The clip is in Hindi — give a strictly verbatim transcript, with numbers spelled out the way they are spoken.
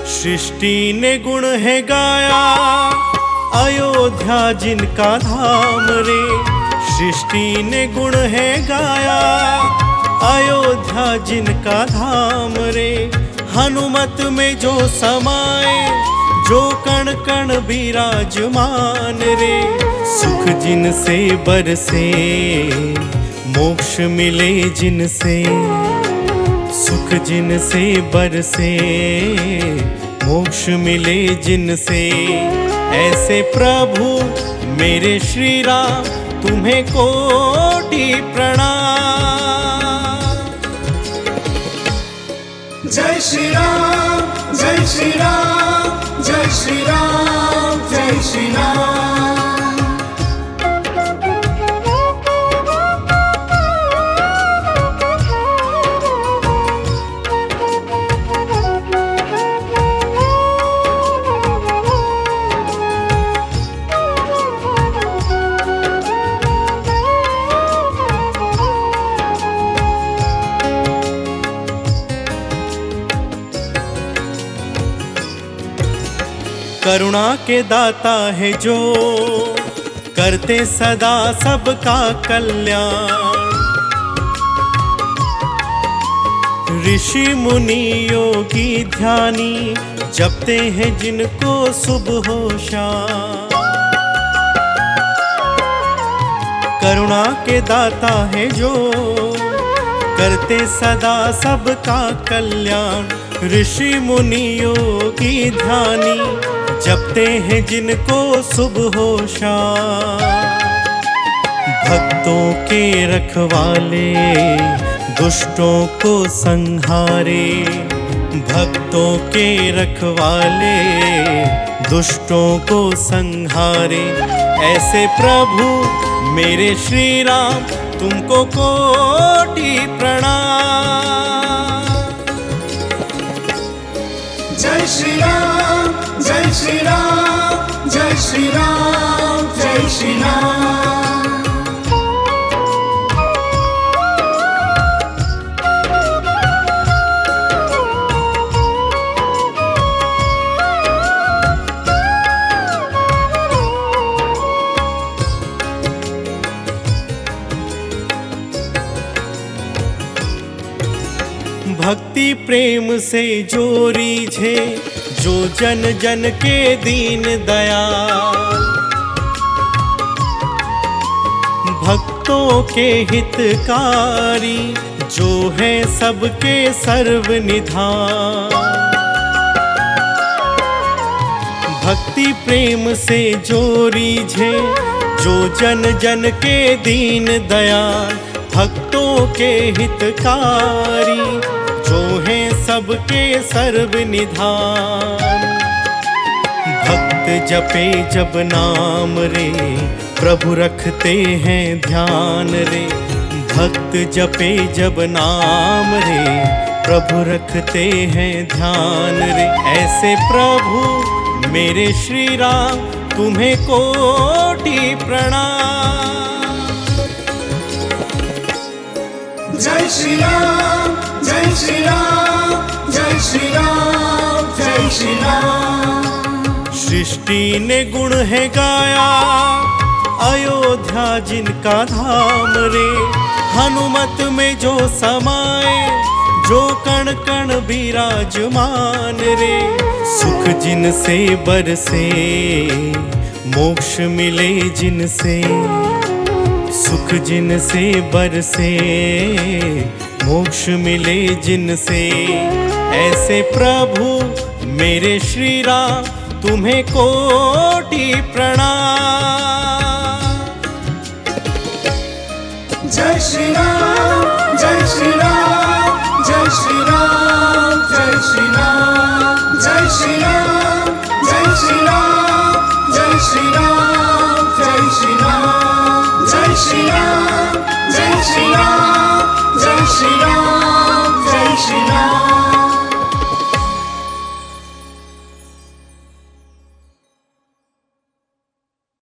सृष्टि ने गुण है गाया, अयोध्या जिनका धाम रे। सृष्टि ने गुण है गाया, अयोध्या जिनका धाम रे। हनुमत में जो समाए, जो कण कण विराजमान रे। सुख जिनसे बरसे, मोक्ष मिले जिनसे। सुख जिनसे बरसे, मोक्ष मिले जिनसे। ऐसे प्रभु मेरे श्री राम, तुम्हें कोटि प्रणाम। जय श्री राम, जय श्री राम, जय श्री राम, जय श्री राम। करुणा के दाता है जो, करते सदा सबका कल्याण। ऋषि मुनि योगी ध्यानी, जपते हैं जिनको सुबह हो शाम। करुणा के दाता है जो, करते सदा सबका कल्याण। ऋषि मुनि योगी ध्यानी, जपते हैं जिनको सुबह हो शाम। भक्तों के रखवाले, दुष्टों को संहारे। भक्तों के रखवाले, दुष्टों को संहारे। ऐसे प्रभु मेरे श्री राम, तुमको कोटि प्रणाम। जय श्री राम, जय श्री राम, जय श्री राम, जय श्री राम। भक्ति प्रेम से जो रीझे, जो जन जन के दीन दयाल। भक्तों के हितकारी, जो है सबके सर्वनिधान। भक्ति प्रेम से जो रीझे, जो जन जन के दीन दयाल। भक्तों के हितकारी, जो है सबके सर्वनिधान। भक्त जपे जब नाम रे, प्रभु रखते हैं ध्यान रे। भक्त जपे जब नाम रे, प्रभु रखते हैं ध्यान रे। ऐसे प्रभु मेरे श्री राम, तुम्हें कोटि प्रणाम। जय श्री राम, जय श्री राम, जय श्री राम, जय श्री राम। सृष्टि ने गुण है गाया, अयोध्या जिनका धाम रे। हनुमत में जो समाए, जो कण कण विराजमान रे। सुख जिनसे बरसे, मोक्ष मिले जिनसे। सुख जिनसे बरसे, मोक्ष मिले जिनसे। ऐसे प्रभु मेरे श्री राम, तुम्हें कोटि प्रणाम। जय श्री राम, जय श्री राम, जय श्री राम, जय श्री राम। जय श्री राम, जय श्री राम, जय श्री राम, जय श्री राम। जय श्री राम, जय श्री राम, जय श्री राम, जय श्री राम।